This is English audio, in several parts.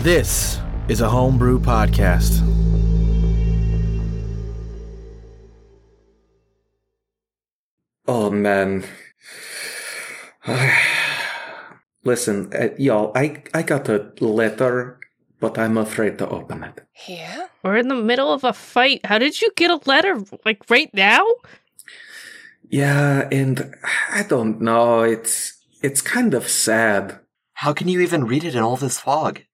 This is a Homebrew Podcast. Oh, man. Listen, y'all, I got a letter, but I'm afraid to open it. Yeah? We're in the middle of a fight. How did you get a letter, like, right now? Yeah, and I don't know, it's kind of sad. How can you even read it in all this fog?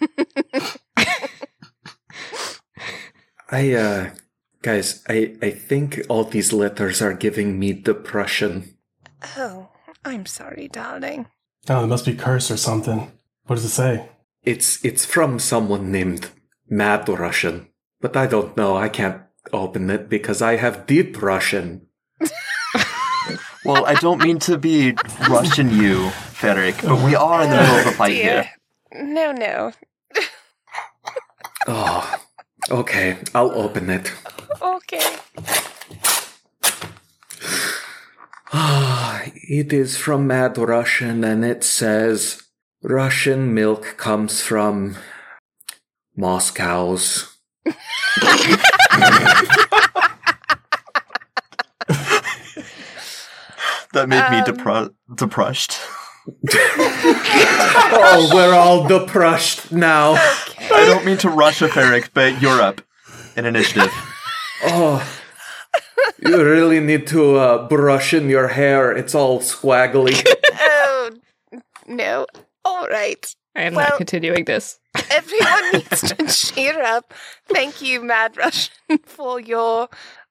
Guys, I think all these letters are giving me depression. Oh, I'm sorry, darling. Oh, it must be cursed or something. What does it say? It's from someone named Mad Russian, but I don't know, I can't open it because I have deep Russian. Well, I don't mean to be rushing you, Frederick, but we are in the middle of a fight here. No. Oh, okay, I'll open it. Okay. It is from Mad Russian, and it says, Russian milk comes from Moscow's. That made me depressed. Oh, we're all depressed now. Okay. I don't mean to rush a Frederick, but you're up in initiative. Oh, you really need to brush in your hair. It's all swaggly. Oh, no. All right. I am Well- not continuing this. Everyone needs to cheer up. Thank you, Mad Russian, for your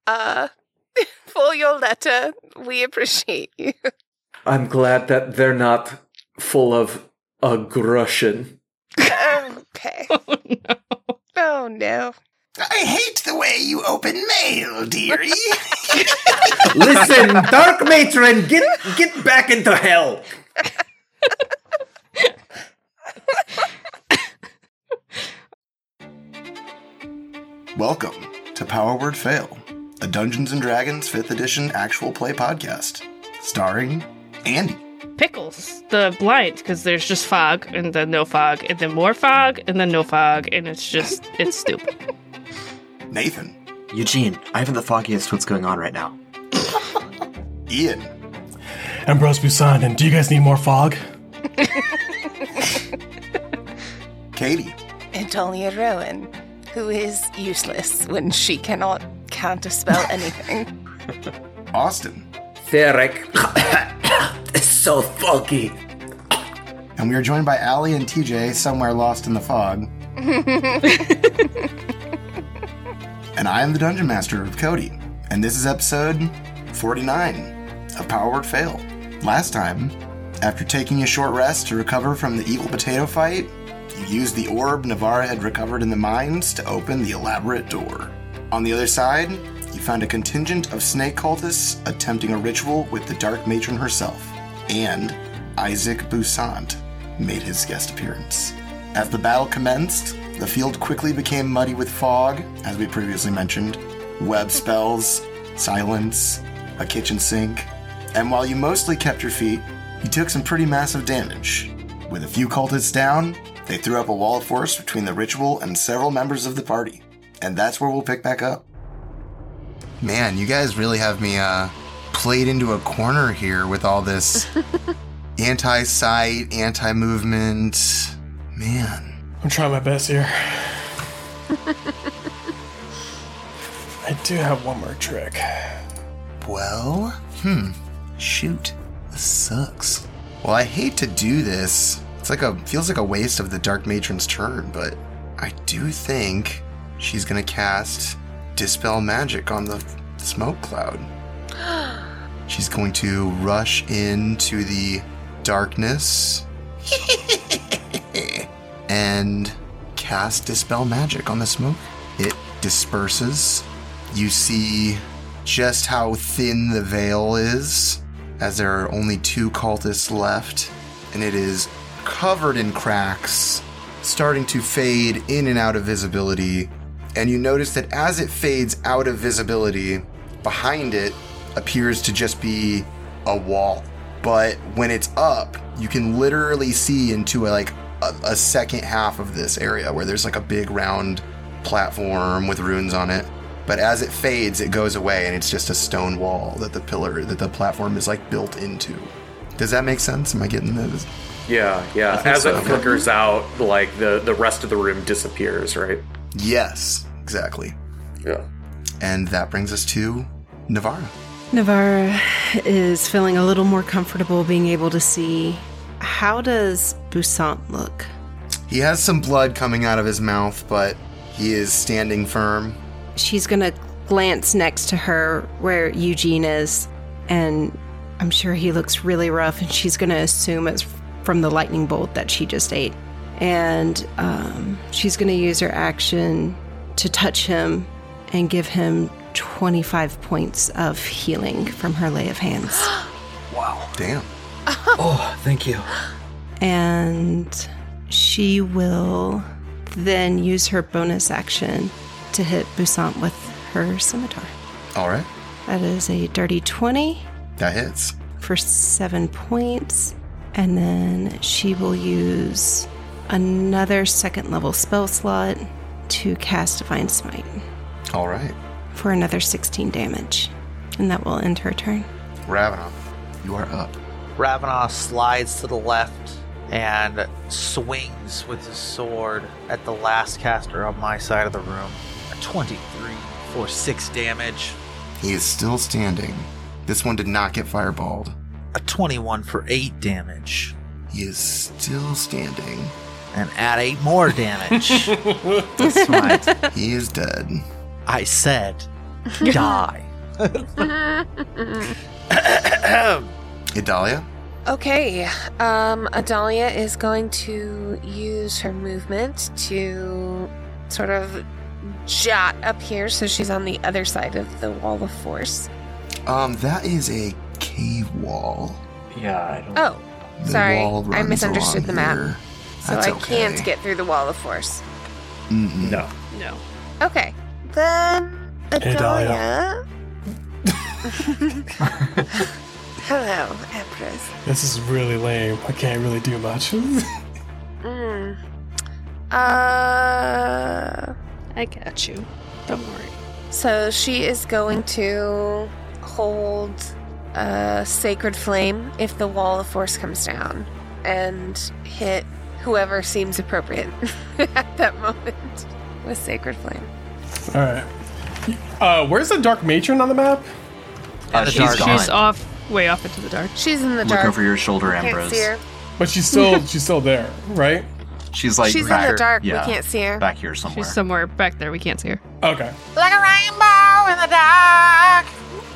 letter. We appreciate you. I'm glad that they're not full of aggression. Okay. Oh, no. Oh, no. I hate the way you open mail, dearie. Listen, Dark Matron, get back into hell. Welcome to Power Word Fail, a Dungeons & Dragons 5th edition actual play podcast, starring Andy, Pickles, the blind, because there's just fog, and then no fog, and then more fog, and then no fog, and it's stupid. Nathan, Eugene, I haven't the foggiest what's going on right now. Ian, Ambrose Busan, and do you guys need more fog? Katie, Antonia Rowan, who is useless when she cannot counterspell anything. Austin, Derek. It's so foggy. and we are joined by Allie and TJ somewhere lost in the fog. And I am the Dungeon Master of Cody, and this is episode 49 of Power Word Fail. Last time, after taking a short rest to recover from the evil potato fight, you used the orb Navarra had recovered in the mines to open the elaborate door. On the other side, you found a contingent of snake cultists attempting a ritual with the Dark Matron herself, and Isaac Boussaint made his guest appearance. As the battle commenced, the field quickly became muddy with fog, as we previously mentioned, web spells, silence, a kitchen sink, and while you mostly kept your feet, you took some pretty massive damage. With a few cultists down, they threw up a wall of force between the ritual and several members of the party, and that's where we'll pick back up. Man, you guys really have me played into a corner here with all this anti-sight, anti-movement. Man. I'm trying my best here. I do have one more trick. Well, shoot. This sucks. Well, I hate to do this. Feels like a waste of the Dark Matron's turn, but I do think she's gonna cast Dispel Magic on the smoke cloud. She's going to rush into the darkness and cast Dispel Magic on the smoke. It disperses. You see just how thin the veil is, as there are only 2 cultists left, and it is covered in cracks, starting to fade in and out of visibility. And you notice that as it fades out of visibility, behind it appears to just be a wall. But when it's up, you can literally see into a a second half of this area where there's like a big round platform with runes on it. But as it fades, it goes away, and it's just a stone wall that the platform is like built into. Does that make sense? Am I getting this? Yeah. As it flickers out, like the rest of the room disappears, right? Yes, exactly. Yeah. And that brings us to Navarra. Navarra is feeling a little more comfortable being able to see. How does Busant look? He has some blood coming out of his mouth, but he is standing firm. She's going to glance next to her where Eugene is, and I'm sure he looks really rough, and she's going to assume it's from the lightning bolt that she just ate. And she's going to use her action to touch him and give him 25 points of healing from her lay of hands. Wow. Damn. Oh, thank you. And she will then use her bonus action to hit Busant with her scimitar. All right. That is a dirty 20 That hits. for 7 points. And then she will use another second level spell slot to cast Divine Smite All right. for another 16 damage. And that will end her turn. Ravenov, you are up. Ravenov slides to the left and swings with his sword at the last caster on my side of the room. A 23 for 6 damage. He is still standing. This one did not get fireballed. A 21 for 8 damage. He is still standing. And add 8 more damage. That's right. He is dead. I said, die. Idalia? Okay, Adalia is going to use her movement to sort of jot up here so she's on the other side of the wall of force. That is a cave wall. Yeah, I don't... Oh, The sorry, wall I runs misunderstood the along map. here. So That's I okay. can't get through the wall of force. Mm-mm. No. No. Okay, then Adalia. Hello, Empress. This is really lame. I can't really do much. I got you. Don't worry. So she is going to hold a sacred flame if the wall of force comes down and hit whoever seems appropriate at that moment with sacred flame. Alright. Where's the Dark Matron on the map? She's gone. She's off, way off into the dark. She's in the Look dark. over your shoulder, Can't Ambrose. see her. But she's still there, right? She's like She's back, in the dark. yeah, We can't see her. back here somewhere. She's somewhere back there. We can't see her. Okay. Like a rainbow in the dark.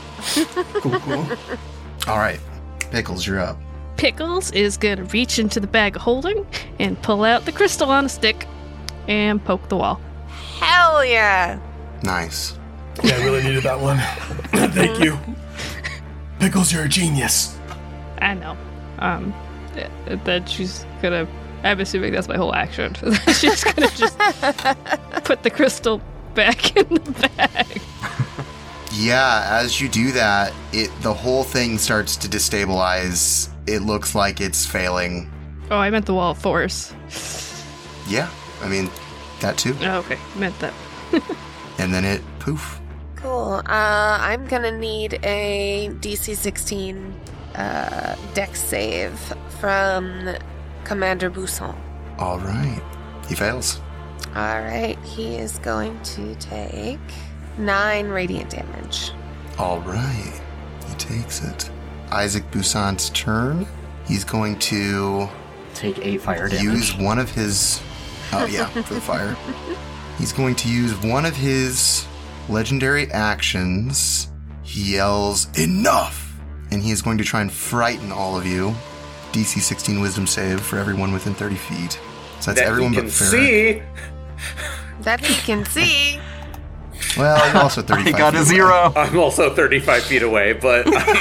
Cool. All right. Pickles, you're up. Pickles is gonna reach into the bag of holding and pull out the crystal on a stick and poke the wall. Hell yeah! Nice. Yeah, I really needed that one. Thank you. Pickles, you're a genius. I know. Then she's gonna. I'm assuming that's my whole action. She's gonna just put the crystal back in the bag. Yeah, as you do that, the whole thing starts to destabilize. It looks like it's failing. Oh, I meant the wall of force. Yeah, I mean, that too. Oh, okay, meant that. And then it poof. Cool. I'm gonna need a DC 16 dex save from Commander Busant. All right. He fails. Alright, he is going to take 9 radiant damage. All right. He takes it. Isaac Busant's turn. He's going to Take 8 fire damage. use one of his... Oh, yeah, for the fire. He's going to use one of his legendary actions. He yells, "Enough!" And he is going to try and frighten all of you. DC 16 wisdom save for everyone within 30 feet. So that's That everyone you but can Farrah. see. That he can see. Well, you're also 35 I got a feet 0. away. I'm also 35 feet away, but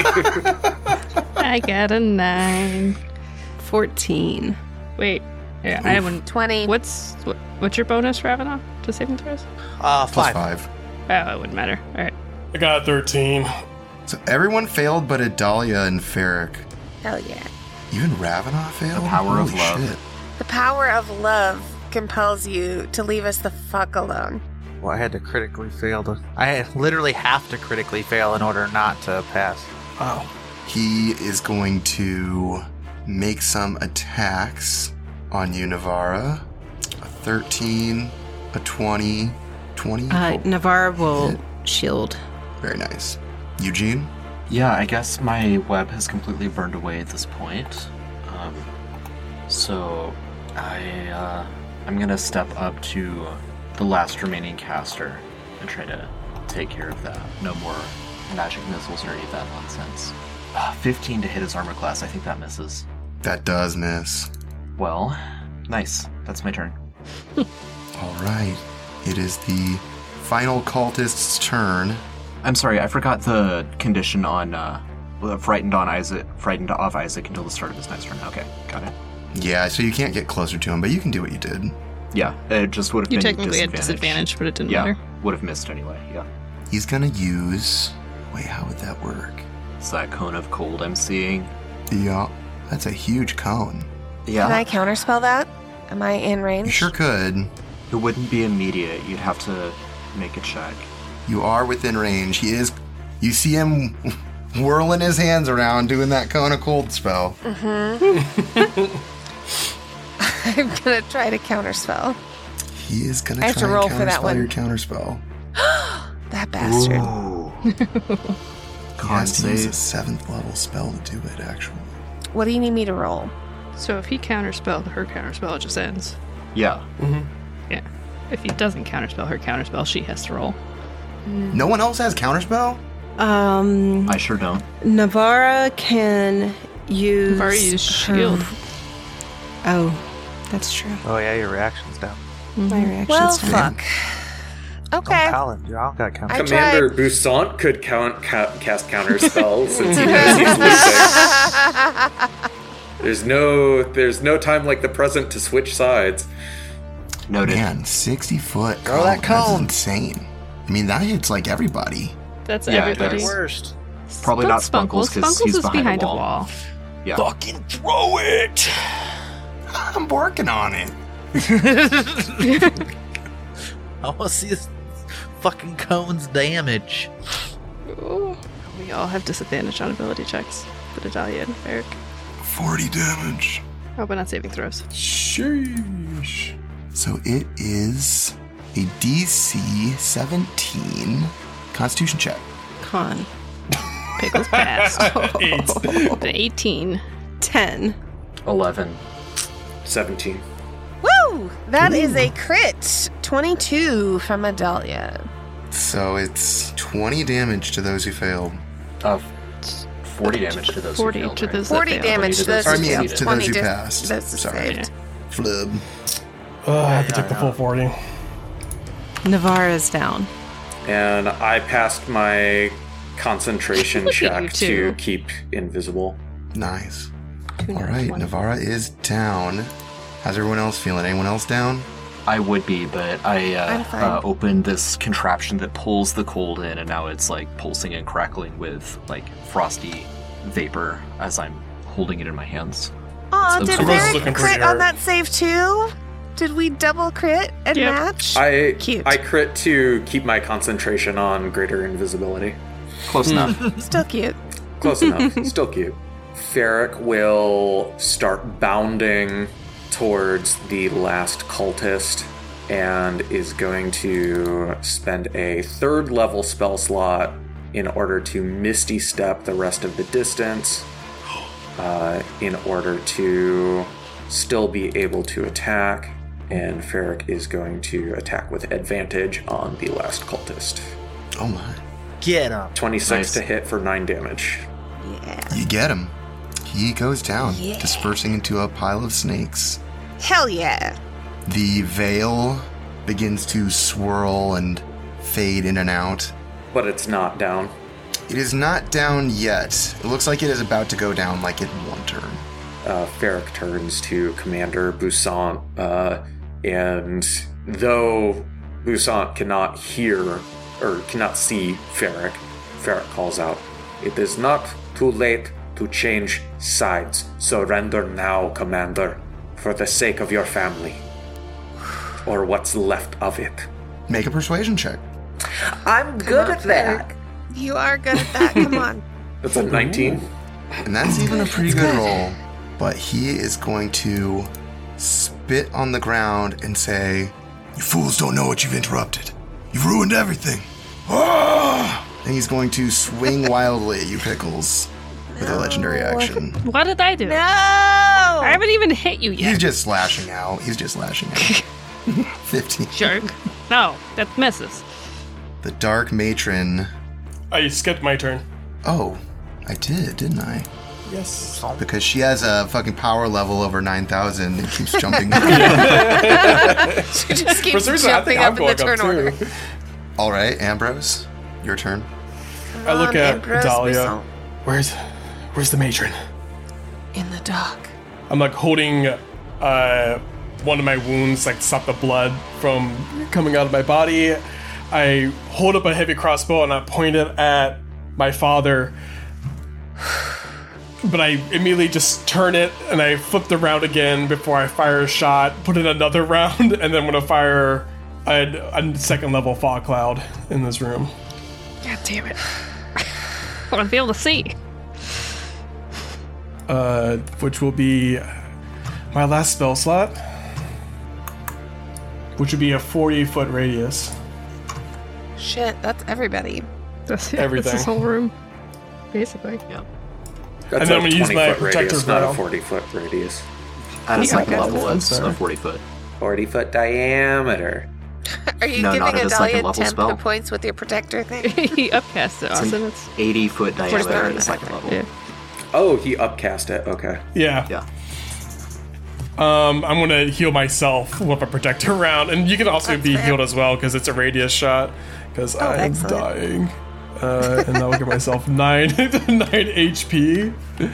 I got a 9. 14. Wait, yeah, I haven't. 20. What's your bonus, Ravana, to saving throws? Plus 5. 5. Oh, it wouldn't matter. All right. I got 13. So everyone failed but Adalia and Ferric. Hell yeah. Even Ravenov failed? The power of Holy love. shit. The power of love compels you to leave us the fuck alone. Well, I had to critically fail I literally have to critically fail in order not to pass. Wow. He is going to make some attacks on you, Navarra. A 13, a 20, 20. Navarra will shield. Very nice. Eugene? Yeah, I guess my web has completely burned away at this point. So I'm gonna step up to the last remaining caster and try to take care of that. No more magic missiles or any of that nonsense. 15 to hit his armor class. I think that misses. That does miss. Well, nice. That's my turn. All right. It is the final cultist's turn. I'm sorry, I forgot the condition on frightened of Isaac until the start of his next turn. Okay, got it. Yeah, so you can't get closer to him, but you can do what you did. Yeah, it just would have been technically had disadvantage, but it didn't matter. Would have missed anyway, yeah. He's gonna use... Wait, how would that work? It's that cone of cold I'm seeing. Yeah, that's a huge cone. Yeah. Can I counterspell that? Am I in range? You sure could. It wouldn't be immediate. You'd have to make a check. You are within range. He is... You see him whirling his hands around doing that cone of cold spell. I'm gonna try to counterspell. He is gonna I have try to roll and for that counterspell one. your counterspell. That bastard. He has to use a 7th level spell to do it, actually. What do you need me to roll? So if he counterspelled her counterspell, it just ends. Yeah. Yeah. If he doesn't counterspell her counterspell, she has to roll. No one else has counterspell? I sure don't. Navarra can use... Navarra used shield. Oh, that's true. Oh yeah, your reaction's down. My reaction's Well, down. fuck. Okay. Talon, you all got count. I Commander tried. Bussant could cast counter spells since he knows he's losing. There's no time like the present to switch sides. Noted. Man, 60 foot. Throw that That's cone. insane. I mean, that hits like everybody. That's Yeah, it everybody. does. Worst. Probably not Spunkles, because he's is behind a a wall. wall. Yeah. Fucking throw it! I'm working on it. I want to see this fucking cone's damage. Ooh. We all have disadvantage on ability checks. The Adalia and Ferric. 40 damage. Oh, but not saving throws. Sheesh. So it is a DC 17 Constitution check. Con. Pickles passed. 8. The 18. 10. 11. 17. Woo! That is a crit. 22 from Adalia. So it's 20 damage to those who failed. 40 damage to those 40 who failed, to right? those 40 that failed. damage to those I who mean, failed. to 20 those who to passed. those who Sorry. saved. Flub. I have to take the full 40. Navarra's down. And I passed my concentration Look at check you to two. keep invisible. Nice. All right, Navarra is down. How's everyone else feeling? Anyone else down? I would be, but I'm fine. I opened this contraption that pulls the cold in, and now it's like pulsing and crackling with like frosty vapor as I'm holding it in my hands. Aw, It's did absurd. This is Varric looking crit pretty on hard. that save too? Did we double crit and Yep. match? Cute. I crit to keep my concentration on greater invisibility. Close enough. Still cute. Close enough. Still cute. Ferric will start bounding towards the last cultist and is going to spend a 3rd level spell slot in order to Misty Step the rest of the distance in order to still be able to attack. And Ferric is going to attack with advantage on the last cultist. Oh my. Get him. 26 Nice. to hit for 9 damage. Yeah. You get him. He goes down, dispersing into a pile of snakes. Hell yeah. The veil begins to swirl and fade in and out. But it's not down. It is not down yet. It looks like it is about to go down like in one turn. Ferric turns to Commander Bussant, and though Bussant cannot hear or cannot see Ferric, Ferric calls out, "It is not too late to change sides. Surrender now, Commander. for the sake of your family. Or what's left of it. Make a persuasion check. I'm good at that. You are good at that. Come on. That's a 19. And that's even a pretty good roll. But he is going to spit on the ground and say, "You fools don't know what you've interrupted. You've ruined everything." And he's going to swing wildly at you, Pickles, with a legendary action. What did I do? No! I haven't even hit you yet. He's just slashing out. 15. Jerk. No, that misses. The Dark Matron. I skipped my turn. Oh, I did, didn't I? Yes. Because she has a fucking power level over 9,000 and keeps jumping. She just keeps jumping up in the turn order. All right, Ambrose, your turn. I look at Ambrose Dahlia. Where's the matron? In the dock. I'm like holding one of my wounds, like stop the blood from coming out of my body. I hold up a heavy crossbow and I point it at my father. But I immediately just turn it and I flip the round again before I fire a shot, put in another round, and then I'm gonna fire a second level fog cloud in this room. God damn it. I want to be able to see. Which will be my last spell slot, which would be a 40-foot radius. Shit, that's everybody. That's it. Everything. That's this whole room. Basically. Yeah. That's And then a I'm gonna use my 20-foot protector radius, not a veil. 40-foot radius. At a second okay. level, I'm it's sorry. a 40-foot. 40-foot diameter. Are you No, not giving at a Adalia second level 10 spell. hit points with your protector thing? He upcast it, It's Austin. an It's 80-foot diameter 45 at a second level. yeah. Oh, he upcast it. Okay. Yeah. Yeah. I'm gonna heal myself with a protector round, and you can also That's be fair. healed as well because it's a radius shot. Because I'm excellent. dying, and I'll give myself 9 HP.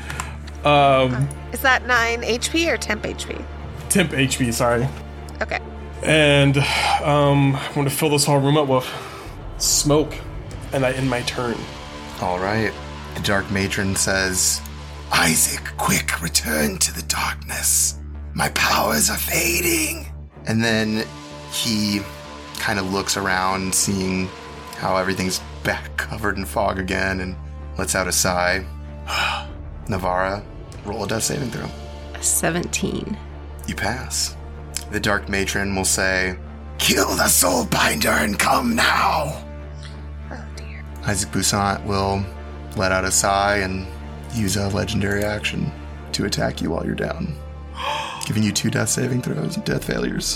Is that 9 HP or temp HP? Temp HP, sorry. Okay. And I'm gonna fill this whole room up with smoke, and I end my turn. All right. The Dark Matron says, "Isaac, quick, return to the darkness. My powers are fading." And then he kind of looks around, seeing how everything's back covered in fog again, and lets out a sigh. Navara, roll a death saving throw. 17. You pass. The Dark Matron will say, "Kill the Soulbinder and come now." Oh dear. Isaac Boussaint will let out a sigh and use a legendary action to attack you while you're down, giving you 2 death saving throws and death failures.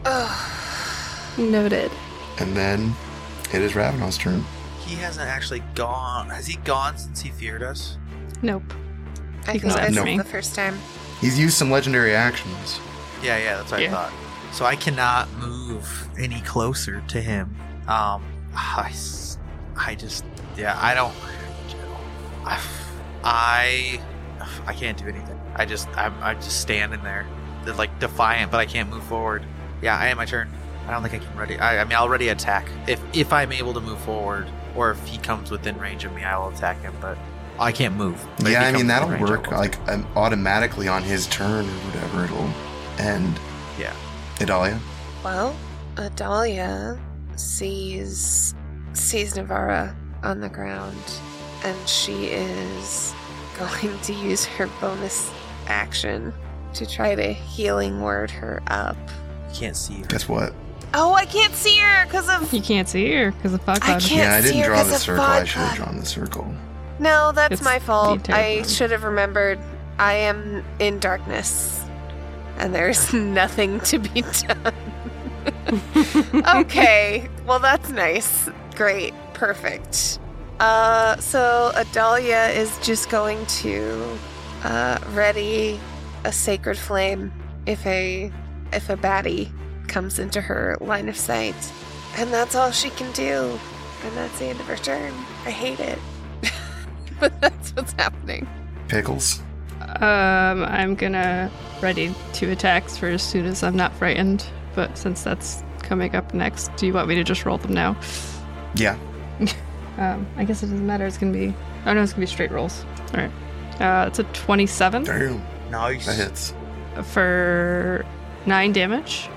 Noted. And then it is Ravenel's turn. He hasn't actually gone. Has he gone since he feared us? Nope. I He think can this add is me. the first time. He's used some legendary actions. Yeah, that's what Yeah. I thought. So I cannot move any closer to him. I can't do anything. I'm just standing there, like defiant, but I can't move forward. Yeah, I am my turn. I don't think I can ready. I mean, I'll ready attack if I'm able to move forward, or if he comes within range of me, I will attack him. But I can't move. But if Yeah, he I mean, comes that'll within range, work I will attack like automatically on his turn or whatever. It'll end. him. Yeah. Idalia? Well, Adalia sees Navara on the ground, and she is going to use her bonus action to try to healing word her up. Can't see her. Guess what? Oh, I can't see her because of... You can't see her because of fog I cloud. can't I see didn't her draw 'cause the of circle. I fog should have cloud. drawn the circle. No, that's It's my fault. the entire I time. should have remembered I am in darkness, and there's nothing to be done. Okay, well that's nice. Great, perfect. So Adalia is just going to ready a sacred flame if a baddie comes into her line of sight, and that's all she can do. And that's the end of her turn. I hate it. But that's what's happening. Pickles? I'm gonna ready 2 attacks for as soon as I'm not frightened. But since that's coming up next, do you want me to just roll them now? Yeah. I guess it doesn't matter. It's gonna be. Oh no, it's gonna be straight rolls. All right. It's a 27. Damn. Nice. That hits. for 9 damage.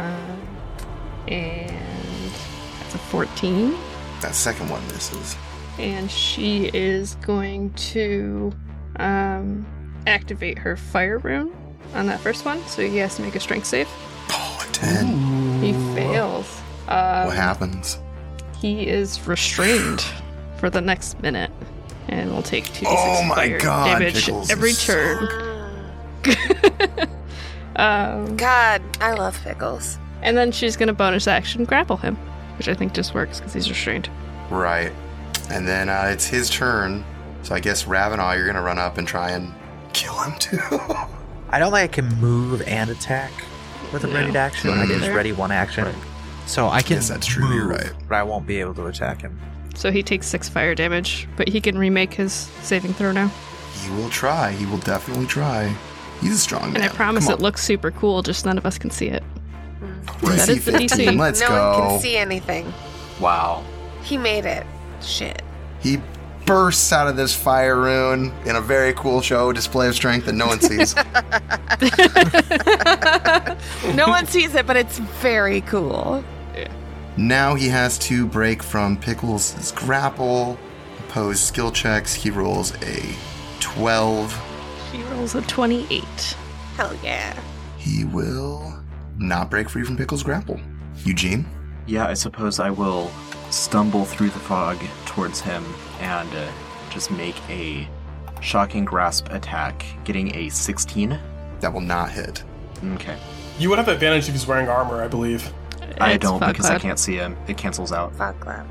And that's a 14. That second one misses. And she is going to activate her fire rune on that first one. So he has to make a strength save. Oh, a 10. He fails. What happens? He is restrained for the next minute. And will take 2d6 Oh my fire God, damage Pickles every is turn. God, I love Pickles. And then she's going to bonus action grapple him, which I think just works because he's restrained. Right. And then it's his turn. So I guess Ravenaw, you're going to run up and try and kill him too. I don't think I can move and attack with a ready action. I can just ready one action. Right. So I can Yes, that's true, move, you're right. but I won't be able to attack him. So he takes 6 fire damage, but he can remake his saving throw now. He will try. He will definitely try. He's a strong man. And I promise Come it on. looks super cool, just none of us can see it. That DC is the 15. DC. Let's no go. one can see anything. Wow. He made it. Shit. He bursts out of this fire rune in a very cool show display of strength that no one sees. No one sees it, but it's very cool. Now he has to break from Pickles' grapple, oppose skill checks. He rolls a 12. She rolls a 28. Hell yeah. He will not break free from Pickles' grapple. Eugene? Yeah, I suppose I will stumble through the fog towards him and just make a shocking grasp attack, getting a 16. That will not hit. Okay. You would have advantage if he's wearing armor, I believe. I It's don't fog because I cloud. can't see him. It cancels out. Fuck that.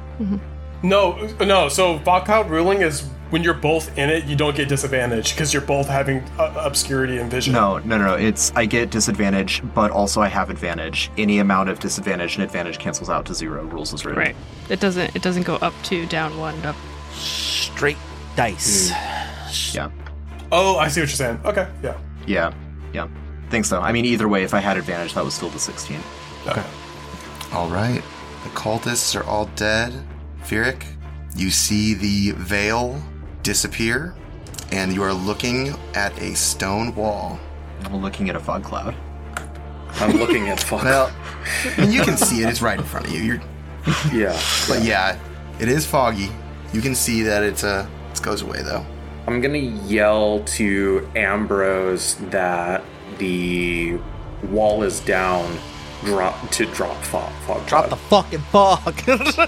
No. So fog cloud ruling is when you're both in it, you don't get disadvantage because you're both having obscurity and vision. No. It's I get disadvantage, but also I have advantage. Any amount of disadvantage and advantage cancels out to 0. Rules as written. Right. It doesn't go up 2, down 1, up. Straight dice. Yeah. Oh, I see what you're saying. Okay, yeah. Yeah. Think so. I mean, either way, if I had advantage, that was still the 16. Okay. All right. The cultists are all dead. Firik, you see the veil disappear, and you are looking at a stone wall. I'm looking at a fog cloud. I'm looking at fog. Well, I mean, you can see it. It's right in front of you. Yeah. But yeah, it is foggy. You can see that it goes away, though. I'm gonna yell to Ambrose that the wall is down. Drop fog. Drop the fucking fog.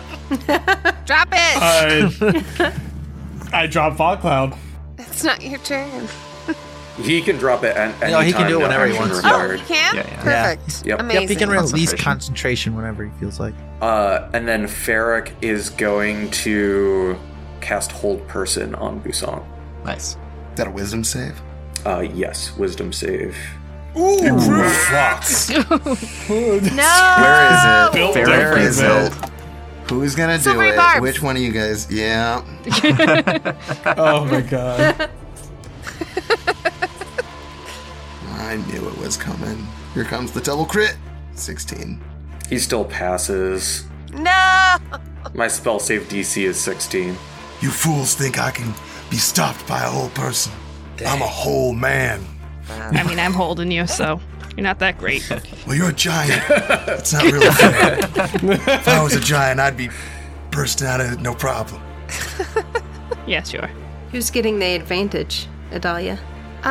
Drop it! I drop fog cloud. It's not your turn. He can drop it at any No, he can time, do it no whenever he action wants to. Oh, required. you can? Yeah. Perfect. Yep. Amazing. Yep, he can release Concentration. concentration whenever he feels like. And then Farrak is going to cast Hold Person on Busong. Nice. Is that a wisdom save? Yes, Wisdom save. Ooh, No! Where is it? Built Where different, is man. it? Who's gonna do Silvery it? barbs. Which one of you guys? Yeah. Oh my god. I knew it was coming. Here comes the double crit. 16. He still passes. No! My spell save DC is 16. You fools think I can be stopped by a whole person. I'm a whole man. I mean, I'm holding you, so you're not that great. Well, you're a giant. That's not really fair. If I was a giant, I'd be bursting out of it no problem. Yeah, sure. Who's getting the advantage, Adalia?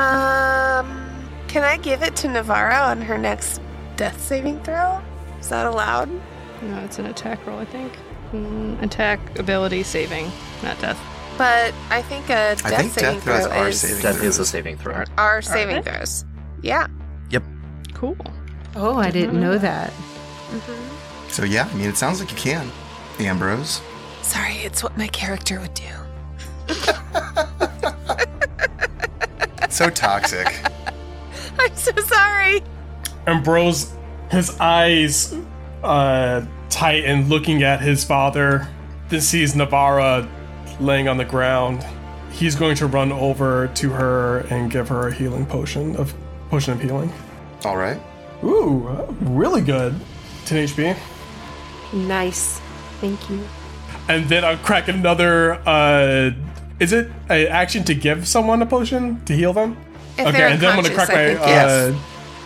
Can I give it to Navarro on her next death saving throw? Is that allowed? No, it's an attack roll, I think. Attack, ability, saving, not death. But I think a death think saving death throws throw are is saving That is a saving throw. our saving they? throws. Yeah. Cool. Oh, I didn't know that. So yeah, I mean, it sounds like you can. Ambrose. Sorry, it's what my character would do. So toxic. I'm so sorry. Ambrose, his eyes tighten, looking at his father, then sees Navarra laying on the ground. He's going to run over to her and give her a healing potion of healing. All right. Ooh, really good. 10 HP. Nice. Thank you. And then I'll crack another. Is it an action to give someone a potion to heal them? If Okay, they're and then I'm gonna unconscious, crack I my think yes.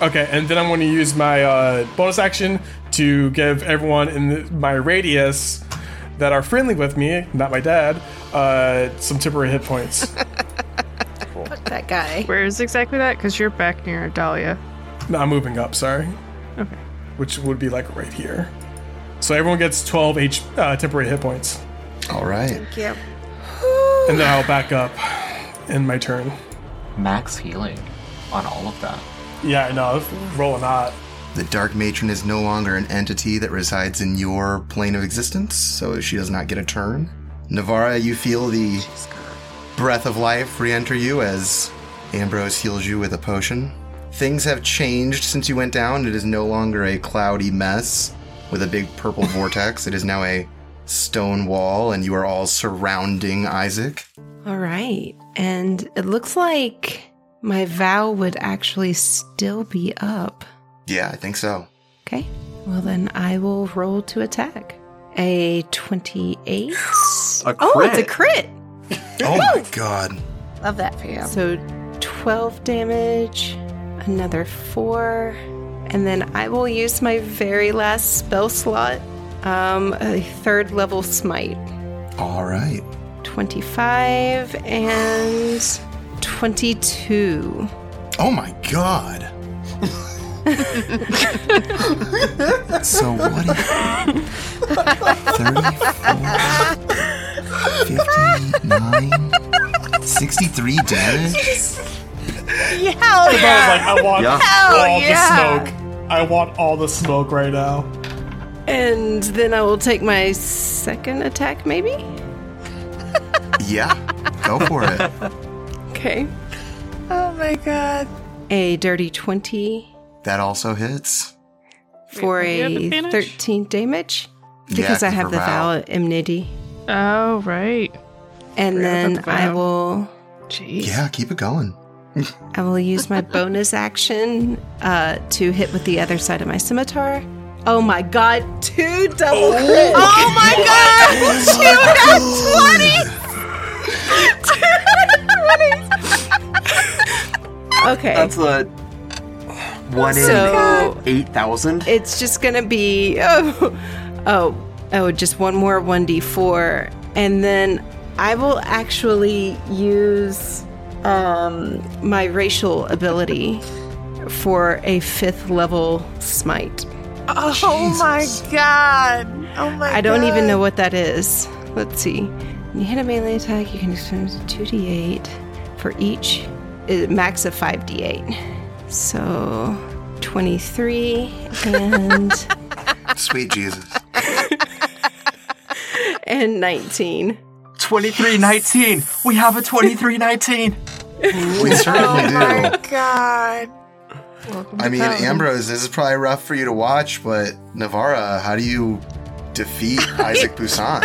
Okay, and then I'm going to use my bonus action to give everyone in my radius that are friendly with me, not my dad, some temporary hit points. Fuck that guy. Where is exactly that? Because you're back near Dahlia. No, I'm moving up, sorry. Okay. Which would be like right here. So everyone gets 12 temporary hit points. All right. Thank you. And then I'll back up in my turn. Max healing on all of that. Yeah, I know. Roll a knot. The Dark Matron is no longer an entity that resides in your plane of existence, so she does not get a turn. Navarra, you feel the breath of life re-enter you as Ambrose heals you with a potion. Things have changed since you went down. It is no longer a cloudy mess with a big purple vortex. It is now a stone wall, and you are all surrounding Isaac. All right. And it looks like my vow would actually still be up. Yeah, I think so. Okay. Well, then I will roll to attack. A 28. Oh, it's a crit. Oh my god. Love that for you. So 12 damage, another 4, and then I will use my very last spell slot, a 3rd level smite. All right. 25 and 22. Oh my god. So what is 34, 59, 63 damage? Hell I want Hell all yeah. the smoke. I want all the smoke right now. And then I will take my second attack, maybe? Yeah, go for it. Okay. Oh my god. A dirty 20 That also hits. for Wait, you have a advantage? 13 damage. Yeah, Because I have for the Val. vow enmity. Oh, right. And Forgot then about the I vow. will Jeez. Yeah, keep it going. I will use my bonus action to hit with the other side of my scimitar. Oh my god, 2 double crits. Oh my god! 2 Okay. That's a 1 in So 8,000. it's just gonna be just one more 1d4, and then I will actually use my racial ability for a 5th level smite. Oh my god! Oh my god! I don't even know what that is. Let's see. When you hit a melee attack, you can expend 2d8 for each. Max of 5d8. So 23 and Sweet Jesus. and 19. 2319. We have a 2319. We certainly do. Oh my god! I mean, Ambrose, this is probably rough for you to watch, but Navarra, how do you defeat Isaac Busan?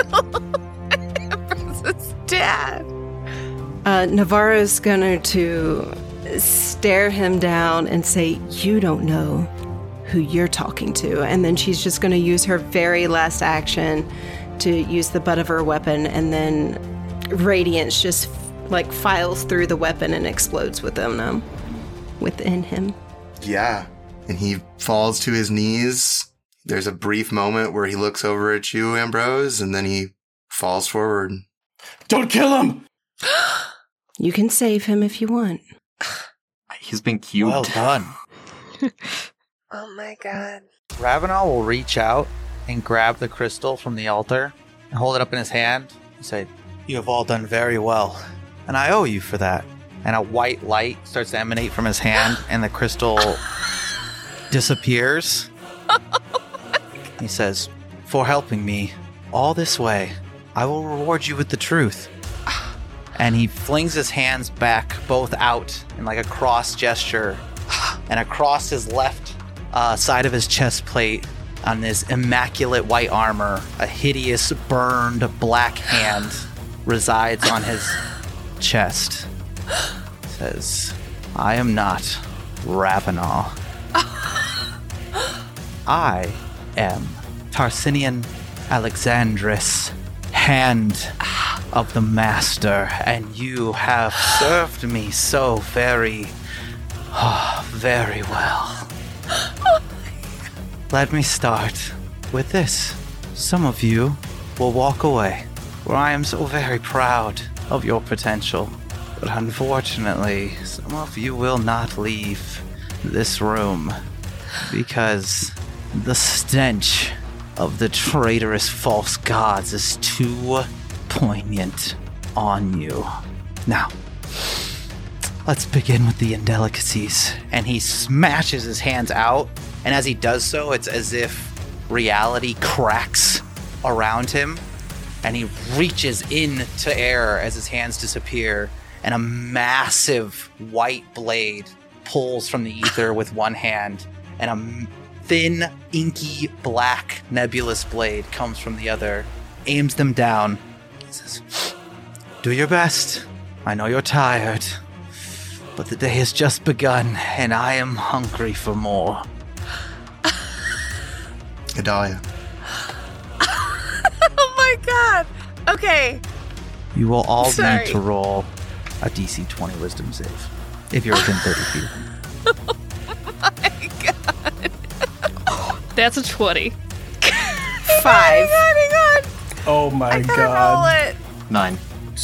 It's dad. Navarro's going to stare him down and say, "You don't know who you're talking to." And then she's just going to use her very last action to use the butt of her weapon, and then radiance just like files through the weapon and explodes within him. Yeah. And he falls to his knees. There's a brief moment where he looks over at you, Ambrose, and then he falls forward. Don't kill him! You can save him if you want. He's been cubed. Well done. Oh my god. Ravenel will reach out and grab the crystal from the altar and hold it up in his hand and say, "You have all done very well, and I owe you for that." And a white light starts to emanate from his hand, and the crystal disappears. He says, "For helping me all this way, I will reward you with the truth." And he flings his hands back, both out in like a cross gesture, and across his left side of his chest plate, on this immaculate white armor, a hideous burned black hand resides on his chest. It says, "I am not Ravenel. I am Tarsinian Alexandris, hand of the master, and you have served me so very, very well." let me start with this. Some of you will walk away, where I am so very proud of your potential. But unfortunately, some of you will not leave this room because the stench of the traitorous false gods is too poignant on you. Now, let's begin with the indelicacies. And he smashes his hands out, and as he does so, it's as if reality cracks around him, and he reaches into air as his hands disappear, and a massive white blade pulls from the ether with one hand, and a thin, inky, black, nebulous blade comes from the other, aims them down. He says, "Do your best. I know you're tired, but the day has just begun, and I am hungry for more." Adalia. Oh my god. Okay. You will all Sorry. need to roll a DC 20 wisdom save if you're within 30 feet. That's a 20. 5. Hang on. Oh my I gotta god. roll it. 9.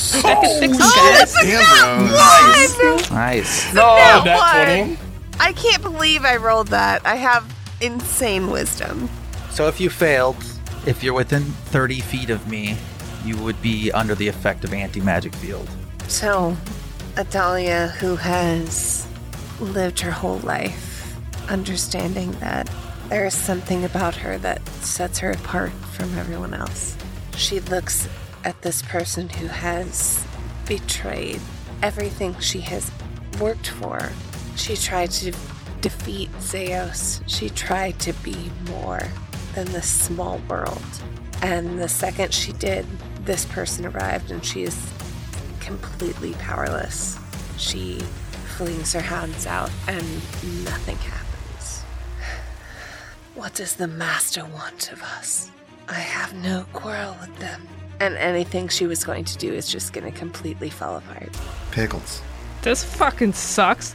Ambrose. Nice. No, Nat that one. 20. I can't believe I rolled that. I have insane wisdom. So if you failed, if you're within 30 feet of me, you would be under the effect of anti-magic field. So, Adalia, who has lived her whole life understanding that there is something about her that sets her apart from everyone else. She looks at this person who has betrayed everything she has worked for. She tried to defeat Zeus. She tried to be more than this small world. And the second she did, this person arrived and she is completely powerless. She flings her hands out and nothing happens. What does the master want of us? I have no quarrel with them. And anything she was going to do is just going to completely fall apart. Pickles. This fucking sucks.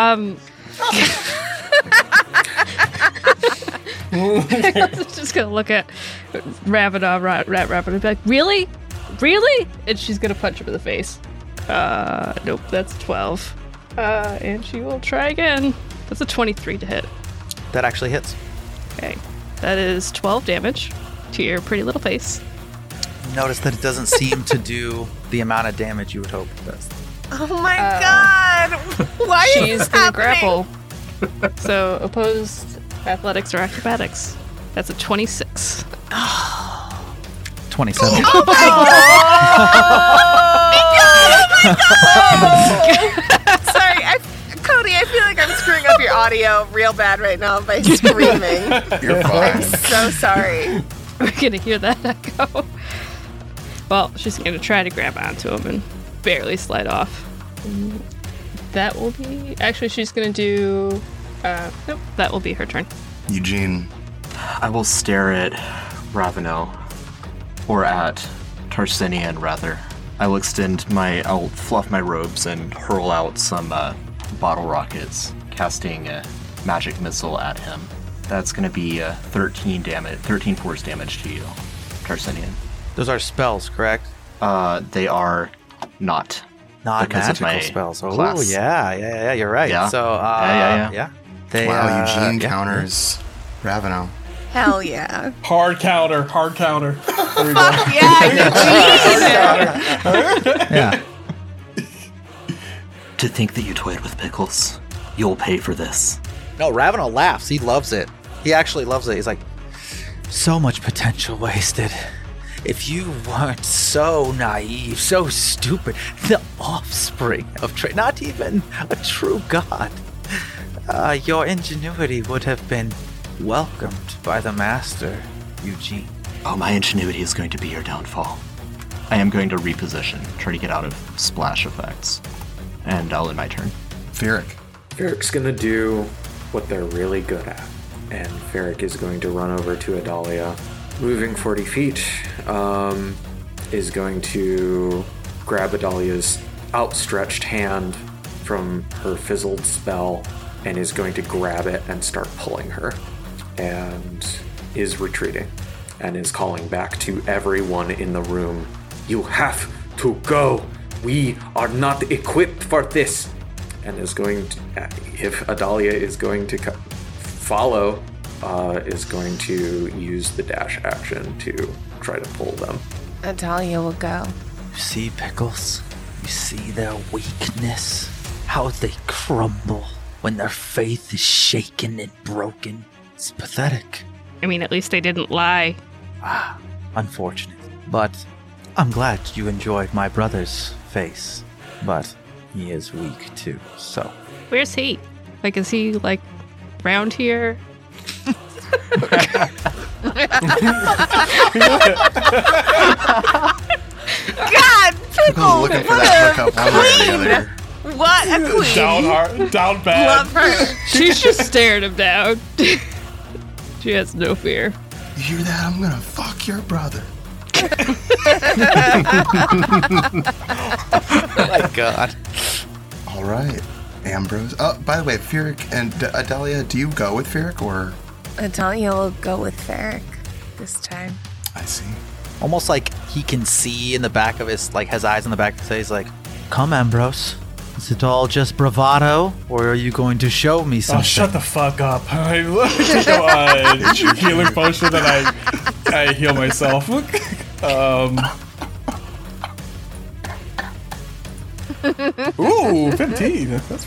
Just gonna look at Rabbit and be like, really? Really? And she's gonna punch him in the face. Nope, that's 12. And she will try again. That's a 23 to hit. That actually hits. Okay. That is 12 damage to your pretty little face. Notice that it doesn't seem to do the amount of damage you would hope it does. Oh my god! Why is She's this gonna happening? grapple. So opposed athletics or acrobatics. That's a 26. 27. Oh my god! Sorry, Cody, I feel like I'm screwing up your audio real bad right now by screaming. You're fine. So sorry. We're gonna hear that echo. Well, she's gonna try to grab onto him and barely slide off. That will be... Actually, she's gonna do... Nope, that will be her turn. Eugene. I will stare at Ravino, or at Tarsinian rather. I'll fluff my robes and hurl out some bottle rockets, casting a magic missile at him. That's going to be 13 force damage to you, Tarsinian. Those are spells, correct? They are not. Not because of magical my spells. Oh, class. yeah, you're right. Yeah. So, Yeah. They, Wow, Eugene yeah. counters Ravino. Hell yeah. Hard counter. There we go. Fuck yeah, Yeah. To think that you toyed with pickles, you'll pay for this. No, Ravino laughs. He loves it. He actually loves it. He's like, so much potential wasted. If you weren't so naive, so stupid, the offspring of not even a true god, your ingenuity would have been welcomed by the master, Eugene. Oh, my ingenuity is going to be your downfall. I am going to reposition, try to get out of splash effects. And I'll end my turn. Ferric. Ferric's gonna do what they're really good at. And Ferric is going to run over to Adalia. Moving 40 feet, is going to grab Adalia's outstretched hand from her fizzled spell and is going to grab it and start pulling her. and is retreating and is calling back to everyone in the room. You have to go. We are not equipped for this. And is going to, if Adalia is going to follow, is going to use the dash action to try to pull them. Adalia will go. You see, Pickles? You see their weakness? How they crumble when their faith is shaken and broken. It's pathetic. I mean, at least they didn't lie. Unfortunate. But I'm glad you enjoyed my brother's face. But he is weak too, so. Where's he? Like, is he, like, around here? God, Pickle! Looking for that hookup one way or the other. What a queen! Down bad. Love her. She's just staring him down. She has no fear. You hear that? I'm gonna fuck your brother. Oh my god. All right, Ambrose. Oh, by the way, Ferric and Adalia, do you go with Ferric or? Adalia will go with Ferric this time. I see. Almost like he can see in the back of his, like, has eyes in the back of his head. He's like, come, Ambrose. Is it all just bravado, or are you going to show me something? Oh, shut the fuck up. I take a healing potion and I heal myself. Ooh, 15. That's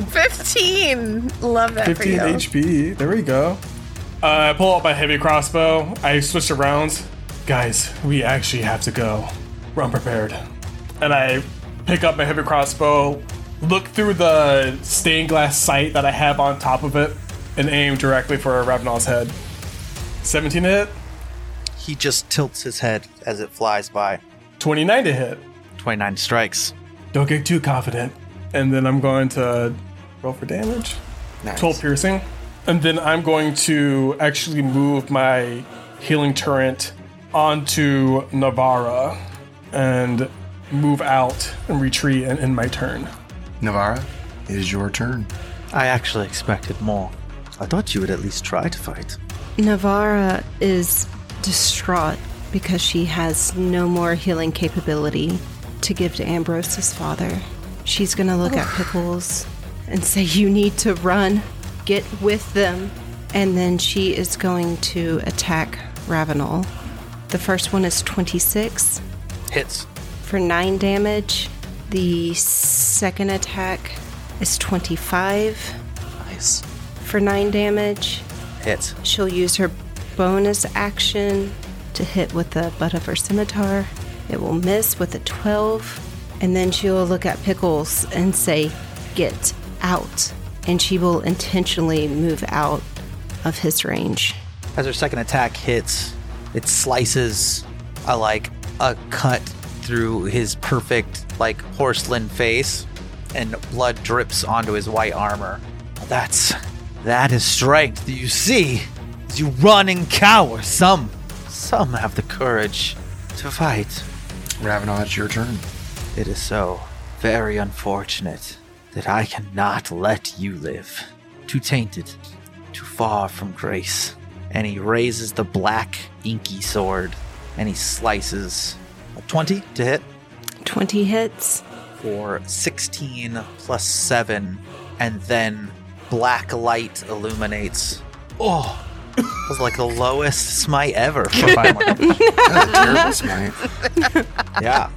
15! Love that 15 for you. HP. There we go. I pull out my heavy crossbow. I switch around. Guys, we actually have to go. We're unprepared. And I pick up my heavy crossbow, look through the stained glass sight that I have on top of it, and aim directly for Ravenel's head. 17 to hit. He just tilts his head as it flies by. 29 to hit. 29 strikes. Don't get too confident. And then I'm going to roll for damage. Nice. 12 piercing. And then I'm going to actually move my healing turret onto Navara and move out and retreat and end my turn. Navara, it is your turn. I actually expected more. I thought you would at least try to fight. Navara is distraught because she has no more healing capability to give to Ambrose's father. She's gonna look at Pickles and say, you need to run, get with them. And then she is going to attack Ravenel. The first one is 26. Hits. For 9 damage. The second attack is 25. Nice. For 9 damage. Hits. She'll use her bonus action to hit with the butt of her scimitar. It will miss with a 12. And then she'll look at Pickles and say, get out. And she will intentionally move out of his range. As her second attack hits, it slices a cut through his perfect, porcelain face, and blood drips onto his white armor. That is strength. Do you see? As you run and cower, some have the courage to fight. Ravenel, it's your turn. It is so very unfortunate that I cannot let you live. Too tainted, too far from grace. And he raises the black, inky sword, and he slices 20 to hit. 20 hits. For 16 plus 7, and then black light illuminates. Oh, it was like the lowest smite ever for 5 more damage. That's a terrible smite. Yeah.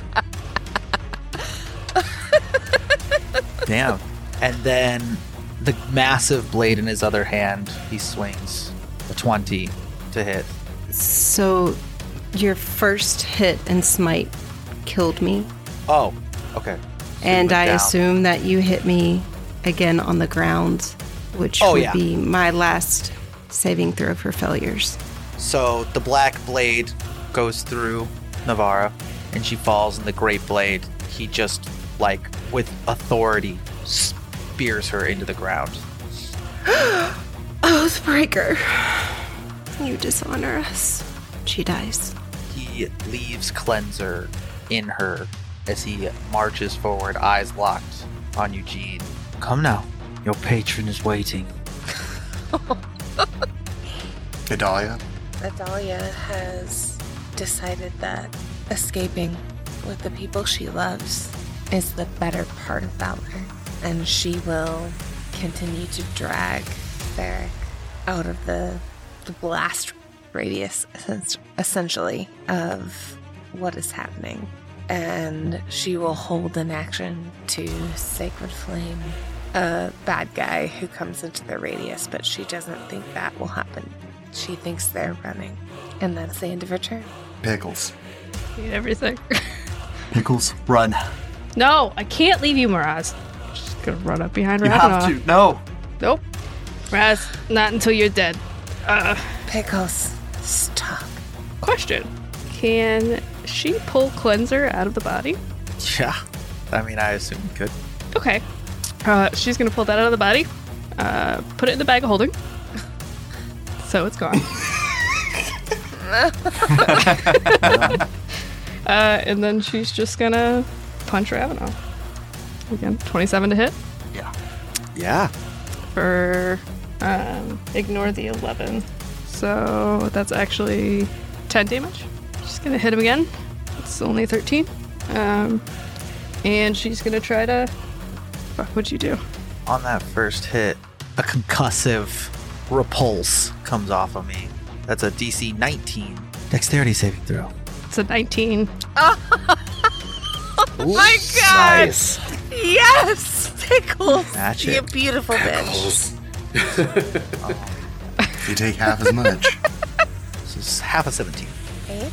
Damn. And then the massive blade in his other hand, he swings a 20 to hit. So your first hit and smite killed me. Oh, okay. So and I down. assume that you hit me again on the ground, which would be my last saving throw for failures. So the black blade goes through Navara, and she falls in the great blade. He just, with authority, spears her into the ground. Oathbreaker, you dishonor us. She dies. He leaves Cleanser in her as he marches forward, eyes locked on Eugene. Come now, your patron is waiting. Adalia? Adalia has decided that escaping with the people she loves is the better part of valor. And she will continue to drag Varric out of the blast radius, essentially, of what is happening. And she will hold an action to Sacred Flame a bad guy who comes into the radius, but she doesn't think that will happen. She thinks they're running. And that's the end of her turn. Pickles. Eat everything. Pickles, run. No, I can't leave you, Miraz. I'm just gonna run up behind You Ravana. have to. No. Nope. Raz, not until you're dead. Pickles, stop. Question. Can she pull Cleanser out of the body? Yeah. I mean, I assume you could. Okay. She's gonna pull that out of the body, put it in the bag of holding. So it's gone. And then she's just gonna punch Ravana. Again, 27 to hit. Yeah. For ignore the 11. So that's actually 10 damage. Just gonna hit him again. It's only 13. And she's gonna try to. Fuck, what'd you do? On that first hit, a concussive repulse comes off of me. That's a DC 19 dexterity saving throw. It's a 19. Oh my god! Nice. Yes! Pickles! Match You it. beautiful bitch. You take half as much. This is half a 17. 8?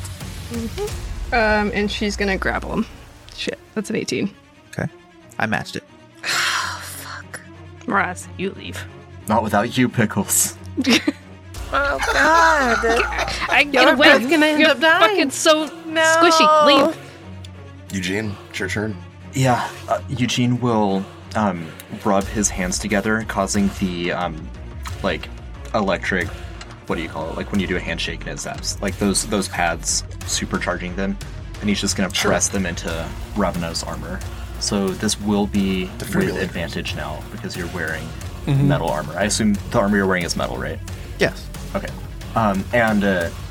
And she's gonna grapple him. Shit, that's an 18. Okay. I matched it. Oh, fuck. Miraz, you leave. Not without you, Pickles. Oh, God. I get away. both gonna end You're up dying. fucking so No. squishy. Leave. Eugene, it's your turn. Yeah, Eugene will rub his hands together, causing the like electric. What do you call it? Like when you do a handshake and it zaps, like those pads, supercharging them, and he's just gonna press them into Ravana's armor. So this will be with Defibrillator. advantage now because you're wearing metal armor. I assume the armor you're wearing is metal, right? Yes. Okay. And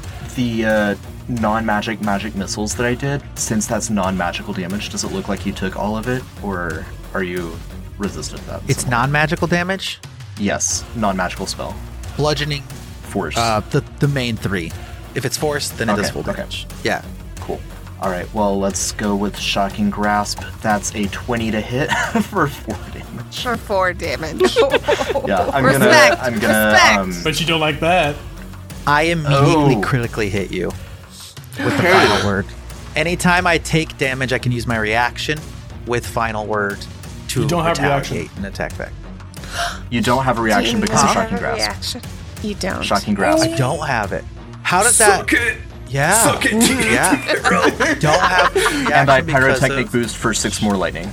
the non-magic magic missiles that I did, since that's non-magical damage, does it look like you took all of it, or are you resistant to that? It's non-magical damage. Yes, non-magical spell. Bludgeoning. Force. The main 3. If it's force, then it does Okay, full okay. damage. Yeah. Cool. All right. Well, let's go with Shocking Grasp. That's a 20 to hit for 4 damage. For 4 damage. Yeah, I'm Respect, gonna. respect. But you don't like that. I immediately Oh. critically hit you with the final word. Anytime I take damage, I can use my reaction with final word to You don't have reaction. retaliate and attack back. You don't have a reaction Do you because of not Shocking have a Grasp. reaction? You don't. Shocking Grasp. I don't have it. How does that? Suck it! Yeah. Suck it, Yeah. I don't have the reaction And I because pyrotechnic of- boost for 6 more lightning.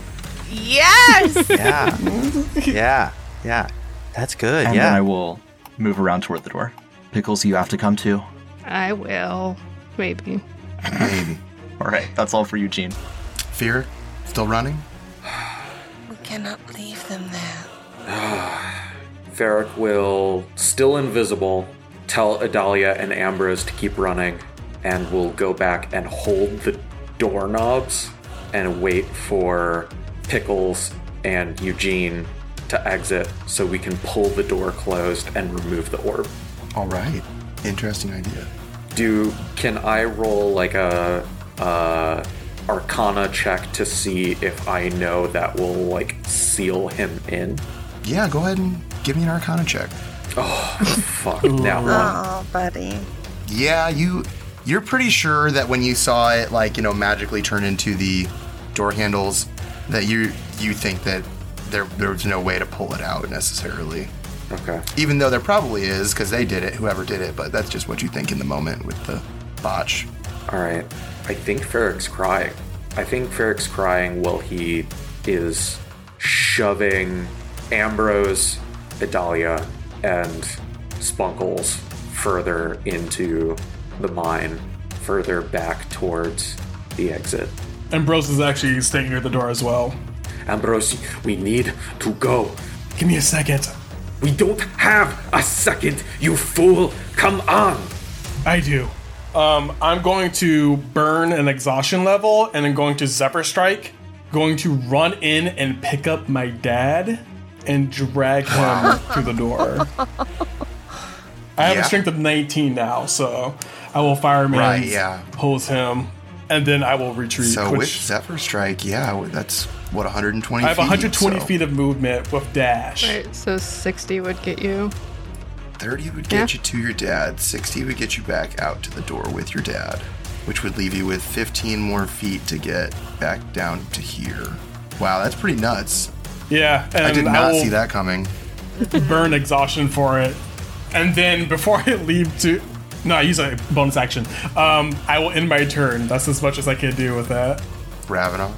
Yes! Yeah. Yeah. Yeah. That's good. And yeah. then I will move around toward the door. Pickles, you have to come too. I will. Maybe. Maybe. All right, that's all for Eugene. Fear, still running? We cannot leave them there. Varric will, still invisible, tell Adalia and Ambrose to keep running, and will go back and hold the doorknobs and wait for Pickles and Eugene to exit so we can pull the door closed and remove the orb. All right. Interesting idea. Can I roll like a Arcana check to see if I know that will like seal him in? Yeah, go ahead and give me an Arcana check. Oh, fuck, that one. Oh, buddy. Yeah, you're pretty sure that when you saw it, like, magically turn into the door handles, that you think that there's no way to pull it out necessarily. Okay. Even though there probably is, because they did it, whoever did it, but that's just what you think in the moment with the botch. All right. I think Ferric's crying. I think Ferric's crying while he is shoving Ambrose, Adalia, and Spunkles further into the mine, further back towards the exit. Ambrose is actually staying near the door as well. Ambrose, we need to go. Give me a second. We don't have a second, you fool! Come on! I do. I'm going to burn an exhaustion level and then going to Zephyr Strike. Going to run in and pick up my dad and drag him through the door. I have a strength of 19 now, so I will fireman pulls him, and then I will retreat. So with Zephyr Strike, that's what, 120 feet? I have 120 feet of movement with dash. Right, so 60 would get you. 30 would get you to your dad. 60 would get you back out to the door with your dad, which would leave you with 15 more feet to get back down to here. Wow, that's pretty nuts. Yeah, and I did not see that coming. Burn exhaustion for it. And then before I leave to... No, I use a bonus action. I will end my turn. That's as much as I can do with that. Ravenov.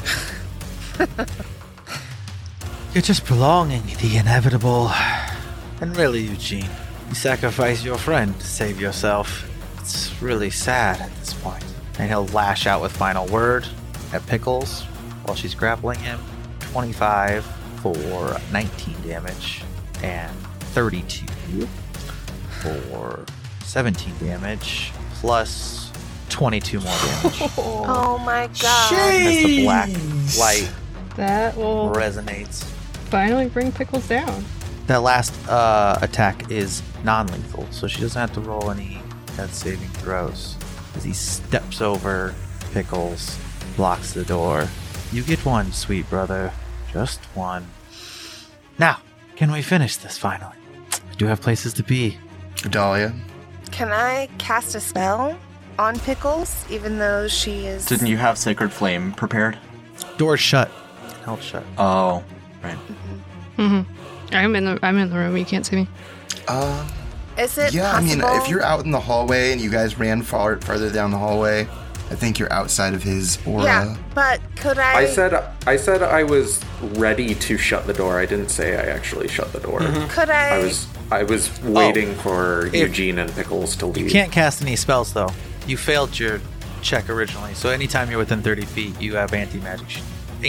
You're just prolonging the inevitable. And really, Eugene, you sacrificed your friend to save yourself. It's really sad at this point. And he'll lash out with final word at Pickles while she's grappling him. 25 for 19 damage and 32 for 17 damage plus 22 more damage. Oh my god. As the black light That will resonates. finally bring Pickles down. That last attack is non-lethal, so she doesn't have to roll any death saving throws. As he steps over Pickles, blocks the door. You get one, sweet brother. Just one. Now, can we finish this finally? We do have places to be. Dahlia. Can I cast a spell on Pickles, even though she is... Didn't you have Sacred Flame prepared? Door's shut. Held shut. Oh, right. I'm in the room. You can't see me. Is it Yeah, possible? I mean, if you're out in the hallway and you guys ran farther down the hallway, I think you're outside of his aura. Yeah, but could I said I was ready to shut the door. I didn't say I actually shut the door. Could I... I was waiting for Eugene and Pickles to leave. You can't cast any spells, though. You failed your check originally, so anytime you're within 30 feet, you have anti-magic.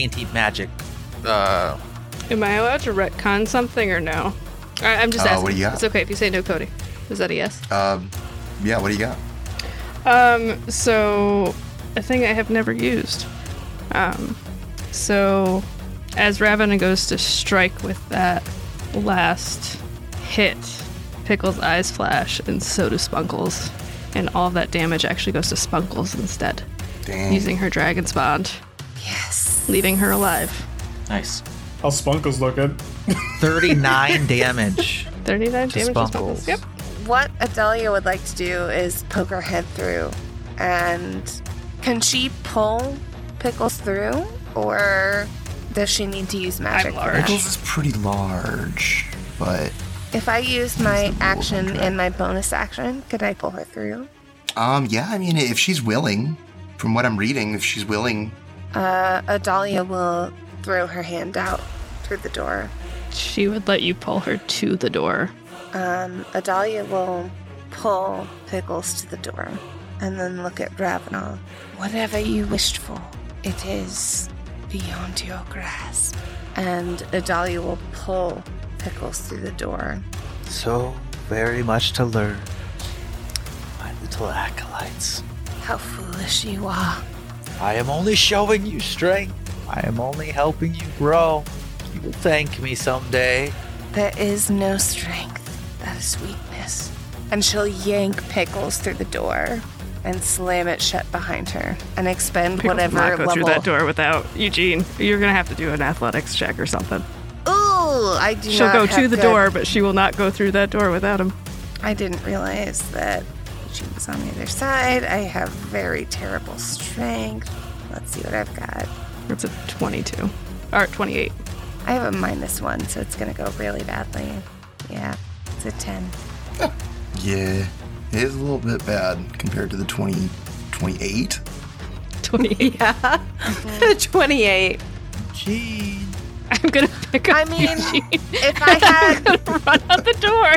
Am I allowed to retcon something or no? I'm just asking. What do you got? It's okay if you say no, Cody. Is that a yes? Yeah, what do you got? So a thing I have never used. So as Ravana goes to strike with that last hit, Pickles' eyes flash, and so do Spunkles. And all of that damage actually goes to Spunkles instead. Dang. Using her Dragon's Bond. Yes. Leaving her alive. Nice. How's Spunkles looking? 39 damage. 39 damage to Spunkles. Spunkles. Yep. What Adelia would like to do is poke her head through. And can she pull Pickles through? Or does she need to use magic for that? Pickles is pretty large, but... If I use my action and my bonus action, could I pull her through? Yeah, I mean, if she's willing, from what I'm reading, if she's willing... Adelia will throw her hand out through the door. She would let you pull her to the door. Adelia will pull Pickles to the door and then look at Ravenel. Whatever you wished for, it is beyond your grasp. And Adelia will pull Pickles through the door. So very much to learn. My little acolytes. How foolish you are. I am only showing you strength. I am only helping you grow. You will thank me someday. There is no strength. That is weakness. And she'll yank Pickles through the door and slam it shut behind her and expend Pickles whatever will not go level. through that door without Eugene. You're gonna have to do an athletics check or something. Ooh, I do She'll not go have to the good- door, but she will not go through that door without him. I didn't realize that she was on the other side. I have very terrible strength. Let's see what I've got. It's a 22. Or 28. I have a -1, so it's going to go really badly. Yeah, it's a 10. Yeah, it is a little bit bad compared to the 28. 28. Yeah. 28. Gene. I'm gonna pick up I mean, Eugene. if I had... I'm gonna run out the door.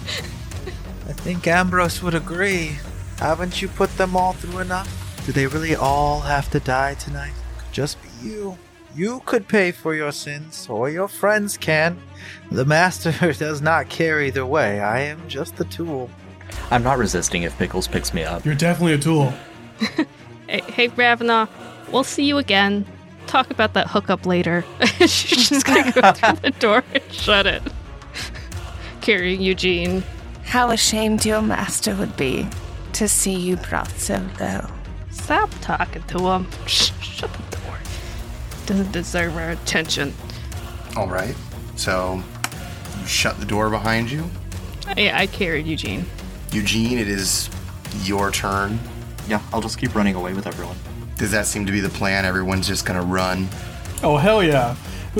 I think Ambrose would agree. Haven't you put them all through enough? Do they really all have to die tonight? Could just be you. You could pay for your sins, or your friends can. The master does not care either way. I am just the tool. I'm not resisting if Pickles picks me up. You're definitely a tool. Hey, Ravana, we'll see you again. Talk about that hookup later. She's just gonna go through the door and shut it. Carrying Eugene. How ashamed your master would be to see you brought so low. Stop talking to him. Shut the door. Doesn't deserve our attention. All right. So you shut the door behind you. Yeah, I carried Eugene. Eugene, it is your turn. Yeah, I'll just keep running away with everyone. Does that seem to be the plan? Everyone's just gonna run. Oh, hell yeah.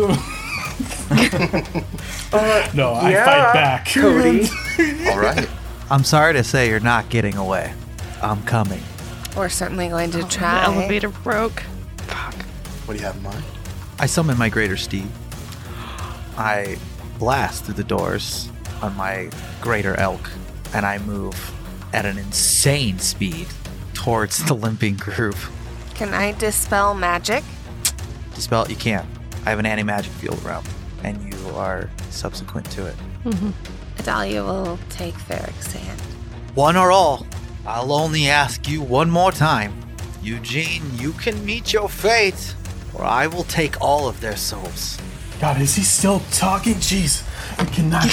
No, I fight back. Cody. All right. I'm sorry to say you're not getting away. I'm coming. We're certainly going to The try. elevator broke. Fuck. What do you have in mind? I summon my greater steed. I blast through the doors on my greater elk, and I move at an insane speed towards the limping group. Can I dispel magic? Dispel it, you can't. I have an anti-magic field around, and you are subsequent to it. Adalia will take Ferric's hand. One or all, I'll only ask you one more time. Eugene, you can meet your fate, or I will take all of their souls. God, is he still talking? Jeez, I cannot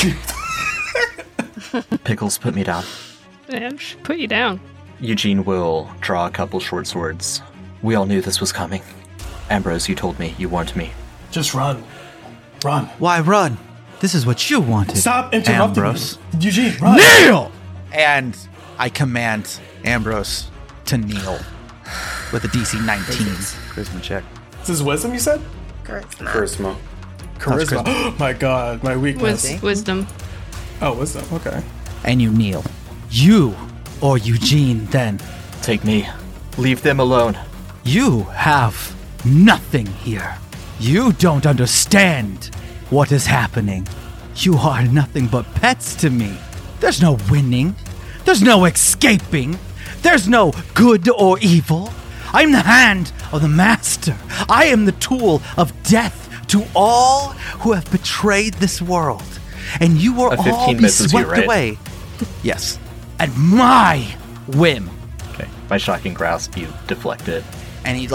do. Pickles, put me down. Yeah, put you down. Eugene will draw a couple short swords. We all knew this was coming. Ambrose, you told me. You warned me. Just run. Run. Why run? This is what you wanted. Stop interrupting Ambrose. me. Eugene, run. Kneel! And I command Ambrose to kneel with a DC 19 charisma check. This is wisdom, you said? Charisma. Charisma. My God, my weakness. Wisdom. Oh, wisdom. Okay. And you kneel. You or Eugene then. Take me. Leave them alone. You have nothing here. You don't understand what is happening. You are nothing but pets to me. There's no winning. There's no escaping. There's no good or evil. I'm the hand of the master. I am the tool of death to all who have betrayed this world. And you will all be swept away. Yes. At my whim. Okay. By shocking grasp, you deflect it. And he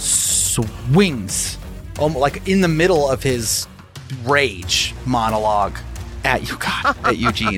swings, almost like in the middle of his rage monologue at you, God, at Eugene,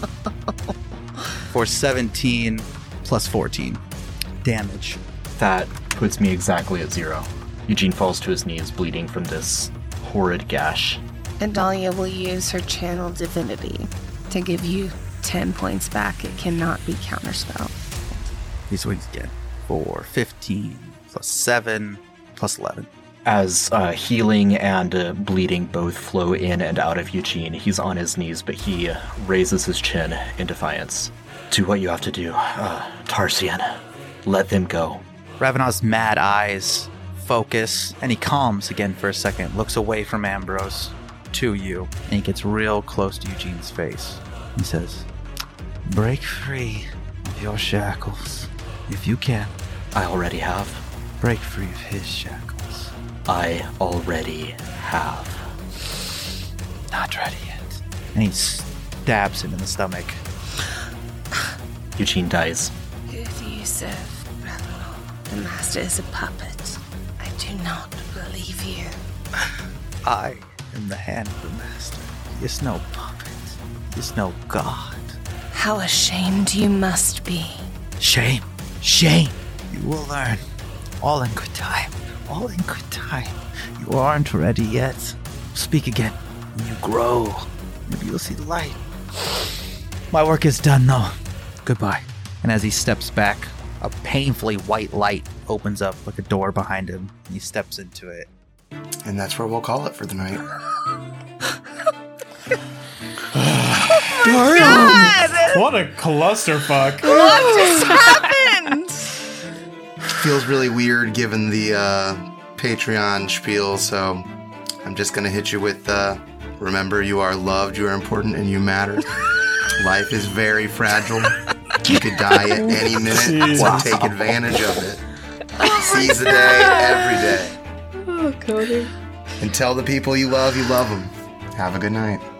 for 17 plus 14 damage. That puts me exactly at 0. Eugene falls to his knees, bleeding from this horrid gash. Adalia will use her channel divinity to give you 10 points back. It cannot be counterspelled. He swings again for 15 plus 7 plus 11. As healing and bleeding both flow in and out of Eugene, he's on his knees, but he raises his chin in defiance. Do what you have to do, Tarsian. Let them go. Ravana's mad eyes focus, and he calms again for a second, looks away from Ambrose to you, and he gets real close to Eugene's face. He says, break free of your shackles, if you can. I already have. Break free of his shackles. I already have. Not ready yet. And he stabs him in the stomach. Eugene dies. Who do you serve, Ravana? The master is a puppet. I do not believe you. I am the hand of the master. He is no puppet. He is no god. How ashamed you must be. Shame. Shame. You will learn. All in good time. All in good time. You aren't ready yet. Speak again. When you grow, maybe you'll see the light. My work is done, though. Goodbye. And as he steps back, a painfully white light opens up like a door behind him, and he steps into it. And that's where we'll call it for the night. What a clusterfuck. What just happened? Feels really weird given the Patreon spiel, so I'm just going to hit you with, remember, you are loved, you are important, and you matter. Life is very fragile. You could die at any minute, so take advantage of it. Seize the day, every day. Oh, Cody. And tell the people you love them. Have a good night.